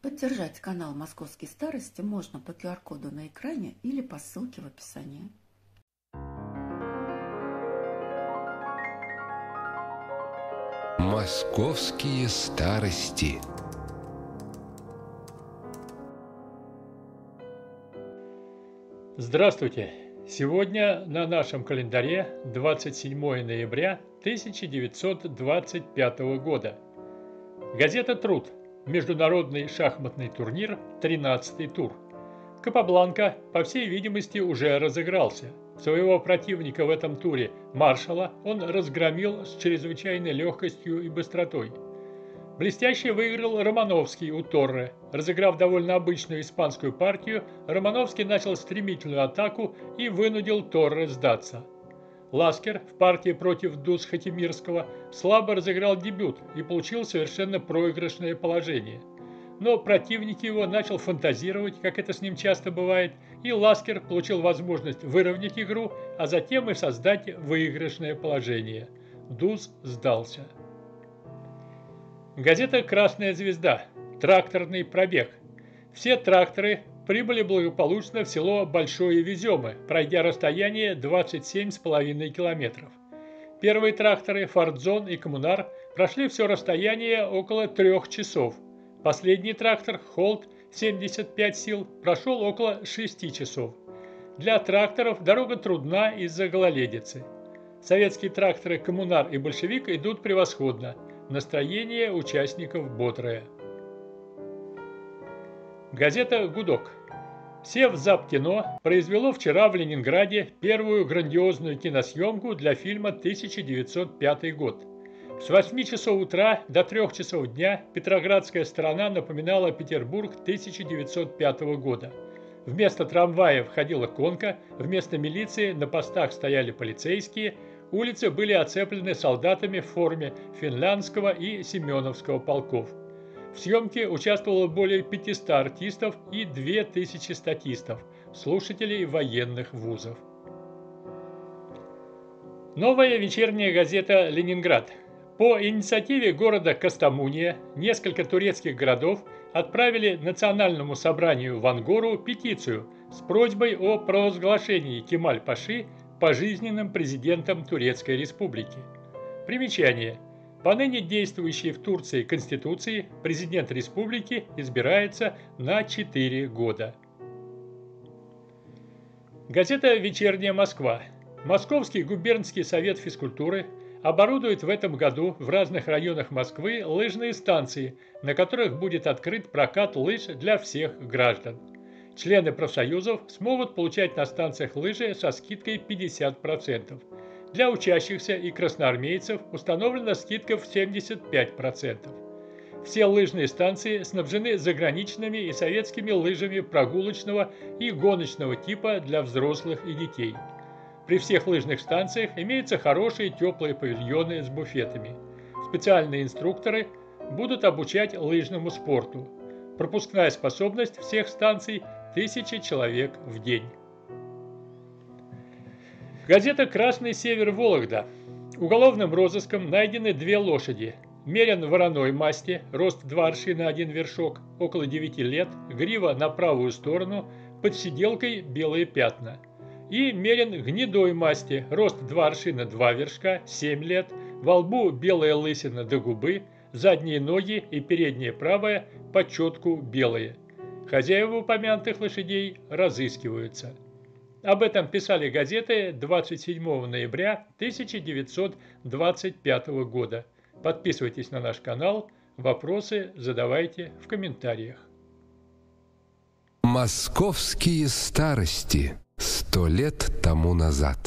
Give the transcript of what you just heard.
Поддержать канал «Московские старости» можно по QR-коду на экране или по ссылке в описании. Московские старости. Здравствуйте! Сегодня на нашем календаре 27 ноября 1925 года. Газета «Труд». Международный шахматный турнир, 13-й тур. Капабланка, по всей видимости, уже разыгрался. Своего противника в этом туре, Маршала, он разгромил с чрезвычайной легкостью и быстротой. Блестяще выиграл Романовский у Торре. Разыграв довольно обычную испанскую партию, Романовский начал стремительную атаку и вынудил Торре сдаться. Ласкер в партии против Дуз-Хатимирского слабо разыграл дебют и получил совершенно проигрышное положение. Но противник его начал фантазировать, как это с ним часто бывает, и Ласкер получил возможность выровнять игру, а затем и создать выигрышное положение. Дуз сдался. Газета «Красная звезда». Тракторный пробег. Все тракторы прибыли благополучно в село Большое Веземы, пройдя расстояние 27,5 километров. Первые тракторы «Фордзон» и «Коммунар» прошли все расстояние около 3 часов. Последний трактор «Холт» 75 сил прошел около 6 часов. Для тракторов дорога трудна из-за гололедицы. Советские тракторы «Коммунар» и «Большевик» идут превосходно. Настроение участников бодрое. Газета «Гудок». Севзапкино произвело вчера в Ленинграде первую грандиозную киносъемку для фильма 1905 год. С 8 часов утра до 3 часов дня петроградская сторона напоминала Петербург 1905 года. Вместо трамваев ходила конка, вместо милиции на постах стояли полицейские, улицы были оцеплены солдатами в форме Финляндского и Семеновского полков. В съемке участвовало более 500 артистов и 2000 статистов, слушателей военных вузов. Новая вечерняя газета «Ленинград». По инициативе города Костомуния несколько турецких городов отправили Национальному собранию в Ангору петицию с просьбой о провозглашении Кемаль-Паши пожизненным президентом Турецкой Республики. Примечание. По ныне действующей в Турции Конституции президент республики избирается на 4 года. Газета «Вечерняя Москва». Московский губернский совет физкультуры оборудует в этом году в разных районах Москвы лыжные станции, на которых будет открыт прокат лыж для всех граждан. Члены профсоюзов смогут получать на станциях лыжи со скидкой 50%. Для учащихся и красноармейцев установлена скидка в 75%. Все лыжные станции снабжены заграничными и советскими лыжами прогулочного и гоночного типа для взрослых и детей. При всех лыжных станциях имеются хорошие теплые павильоны с буфетами. Специальные инструкторы будут обучать лыжному спорту. Пропускная способность всех станций – 1000 человек в день. Газета «Красный север Вологда». Уголовным розыском найдены 2 лошади. Мерин вороной масти, рост 2 аршина 1 вершок, около 9 лет, грива на правую сторону, под сиделкой белые пятна. И мерин гнедой масти, рост 2 аршина 2 вершка, 7 лет, во лбу белая лысина до губы, задние ноги и передняя правая по четку белые. Хозяева упомянутых лошадей разыскиваются. Об этом писали газеты 27 ноября 1925 года. Подписывайтесь на наш канал, вопросы задавайте в комментариях. Московские старости. 100 лет тому назад.